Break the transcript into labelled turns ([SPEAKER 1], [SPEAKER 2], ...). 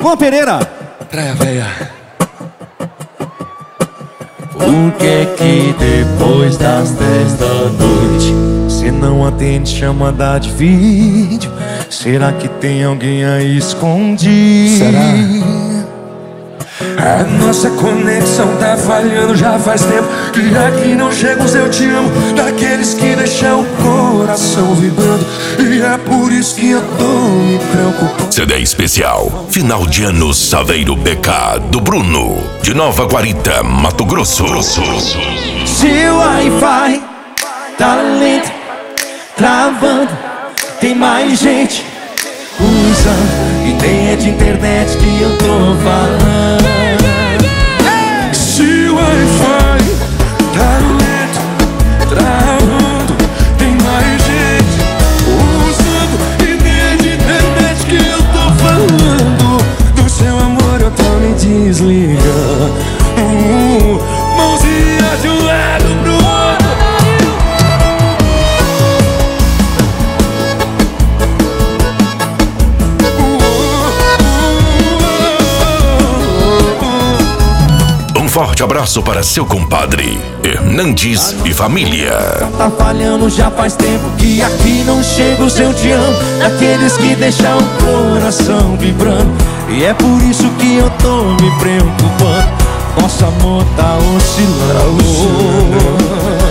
[SPEAKER 1] Juan Pereira.
[SPEAKER 2] Praia Véia.
[SPEAKER 3] Por que depois das 10 da noite cê não atende chamada de vídeo? Será que tem alguém aí escondido?
[SPEAKER 2] Será? A nossa conexão tá falhando já faz tempo. Que aqui não chega os eu te amo, daqueles que deixam o coração vibrando. E é por isso que eu tô me preocupando.
[SPEAKER 4] CD especial Final de Ano Saveiro BK do Bruno, de Nova Guarita, Mato Grosso.
[SPEAKER 3] Seu Wi-Fi tá lento, travando, tem mais gente usando. E nem é de internet que eu tô falando.
[SPEAKER 2] Se o Wi-Fi tá lento, travando, tem mais gente usando. E nem é de internet que eu tô falando. Do seu amor eu tô me desligando. Mãozinha de um lado pro outro.
[SPEAKER 4] Forte abraço para seu compadre Hernandes e família.
[SPEAKER 3] Tá falhando já faz tempo, que aqui não chega o seu te amo, daqueles que deixam o coração vibrando. E é por isso que eu tô me preocupando. Nosso amor tá oscilando.